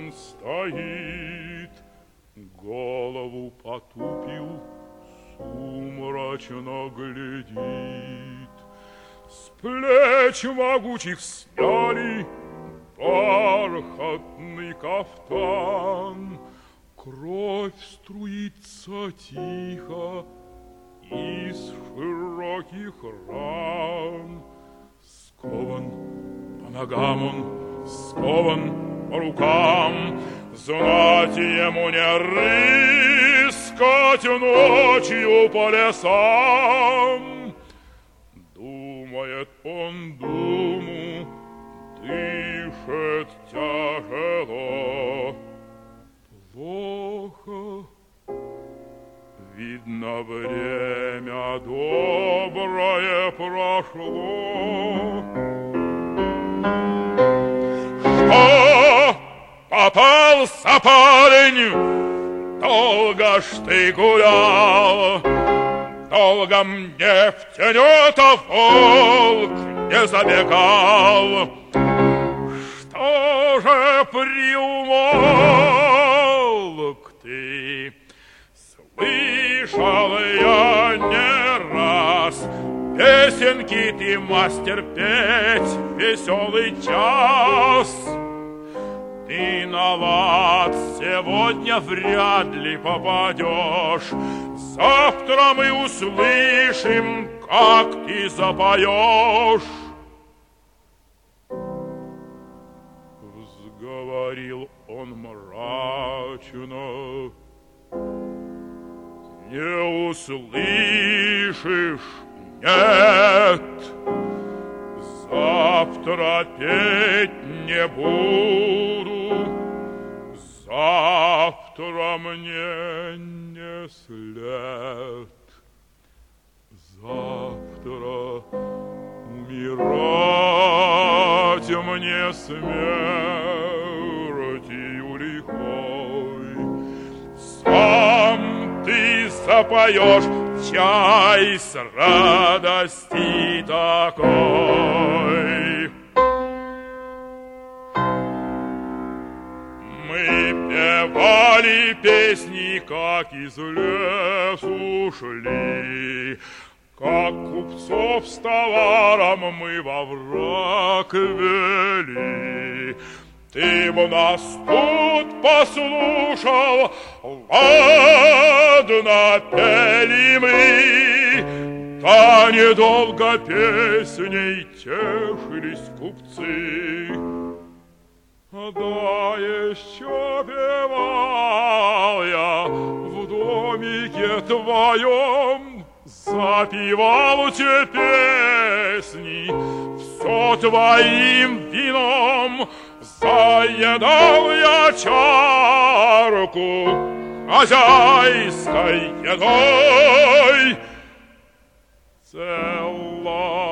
он стоит, голову потупил, сумрачно глядит. С плеч могучих сняли бархатный кафтан, кровь струится тихо из широких ран. Скован по ногам он, скован по рукам, знать ему не рыскать ночью по лесам. Думает он думу, дышит тяжело. Плохо, видно, время доброе прошло. Что попался парень? Долго ж ты гулял, долго мне в тенета волк не забегал. Что же приумолк ты? Слышал я не раз песенки ты, мастер, петь веселый час. Ты на лад сегодня вряд ли попадешь, завтра мы услышим, как ты запоешь. Взговорил он мрачно: не услышишь, нет, завтра петь не буду, завтра мне не след, завтра умирать мне смертью лихой. Сам ты запоешь чай с радости такой. Мы певали песни, как из лесу шли, как купцов с товаром мы во враг вели. Ты б нас тут послушал, ладно, пели мы, да недолго песней тешились купцы. Да еще певал я в домике твоем, запевал те песни все твоим вином. Заедал я чарку хозяйской едой, целой